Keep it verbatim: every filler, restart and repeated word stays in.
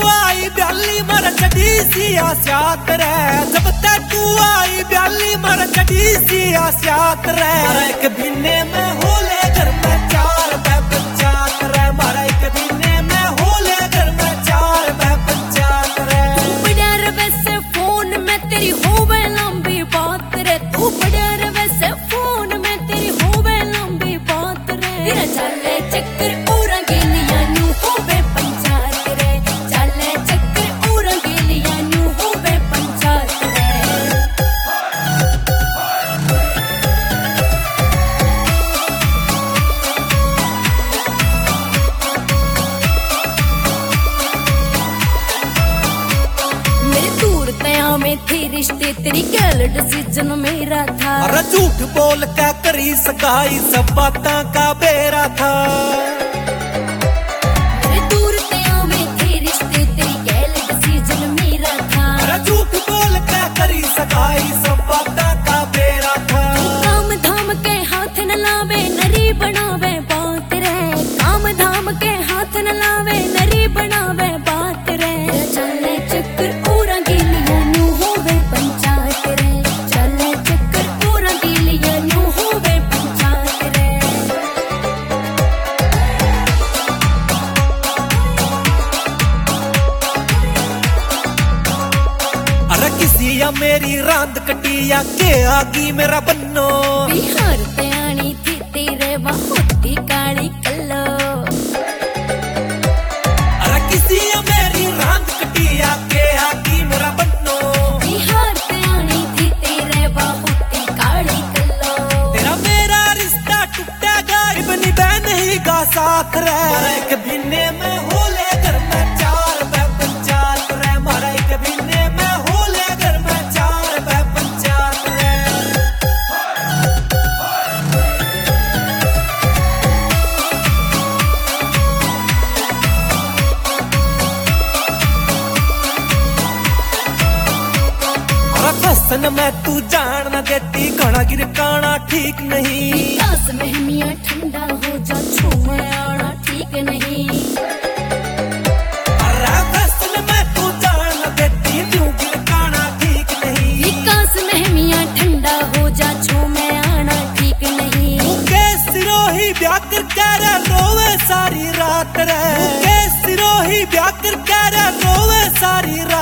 आई ब्याली मर चढ़ी सी आसियात रे, जब तक तू आई ब्याली मर चढ़ी सी आसियात रे। मारा एक बिन्ने में होले घर में चार बै पंचायत रे, मारा एक बिन्ने में होले घर में चार बै पंचायत रे। तू बड़ा रे वैसे फोन में तेरी होवे लंबी बात रे, तू बड़ा रे वैसे फोन में तेरी होवे लंबी बात रे। तेरा चले चक्कर पूरा गेलिया नू होवे पंचायत रे, चले चक्कर पूरा गेलिया नू होवे पंचायत रे। मेरे दूर तया में थे रिश्ते, तेरी गैल डिसीजन मेरा था। अरे झूठ बोल के करी सगाई, सब बातां का बेरा था। मेरे दूर तया में थे रिश्ते, तेरी गैल डिसीजन मेरा था। अरे झूठ बोल के करी सगाई, सब बातां का बेरा था। काम धाम के हाथ न लावे नरी बनावे बात रे, काम धाम के हाथ न लावे नरी बनावे बात रे। चले चक्कर पूरा गेलिया नू होवे पंचायत रे, चले चक्कर पूरा गेलिया नू होवे पंचायत रे। अरे किसी या मेरी रांद कटिया के आगी मेरा बन्नो। बिहार तयानी थी तेरे बहुती काली कल्लो। अरे किसी या मेरी रांद कटिया के आगी मेरा बन्नो। बिहार तयानी थी तेरे बहुती काली कल्लो। तेरा मेरा रिश्ता टूटेगा इबनी बहन ही का साथ रे। मारा एक बिन्ने में होले घर में चार बै पंचायत रे, मारा एक बिन्ने में होले घर में चार बै पंचायत रे। फसन में तू जान न देती, घना गिरकाना ठीक नहीं। विकास महमिया ठंडा हो जा, छूमे आना ठीक नहीं। अरे फसन में तू जान न देती, क्यों गिरकाना ठीक नहीं। विकास महमिया ठंडा हो जा, छूमे आना ठीक नहीं। मुके सिरोही ब्याकर कह रे रोवे सारी रात रे, मुके सिरोही ब्याकर कह रे रोवे सारी रात।